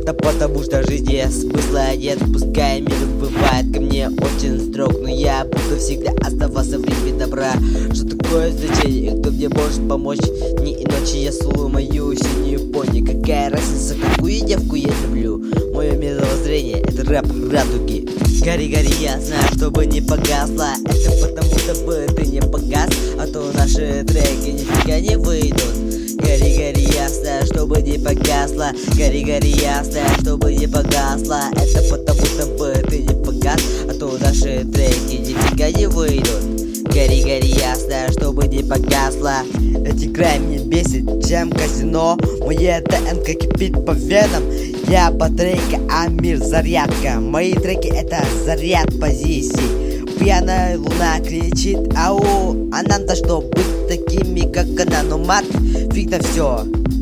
Да потому что в жизни смысла нет. Пускай мир бывает ко мне очень строг, но я буду всегда оставаться в ритме добра. Что такое значение и кто мне может помочь? Дни и ночи я сломаю синюю пони. Какая разница, какую девку я люблю? Мое мировоззрение — это рэп радуги. Гори, гори, я знаю, чтобы не погасла. Это потому, чтобы ты не погас, а то наши треки нифига не выйдут. Гори, гори, ясно, чтобы не погасла. Гори, гори, ясно, чтобы не погасла. Это потому, чтобы ты не погас, а то наши треки нифига не выйдут. Гори, гори, ясно, чтобы не погасла. Эти край меня бесит, чем казино. Моя ДНК кипит по венам. Я батарейка, а мир зарядка. Мои треки — это заряд позиций. Пьяная луна кричит ау, а нам-то что, быть такими, как она? Но мат, фиг на все.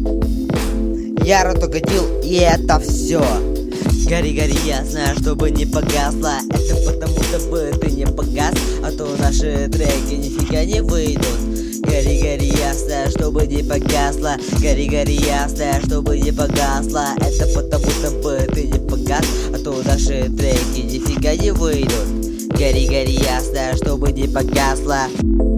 Я рот угодил, и это все. Гори, гори, я знаю, чтобы не погасла. Это потому, чтобы ты не погас, а то наши треки нифига не выйдут. Гори, гори, ясно, чтобы не погасла. Гори, гори, ясно, чтобы не погасла. Это потому, чтобы ты не погас, а то наши треки нифига не выйдут. Гори, гори, ясно, чтобы не погасла.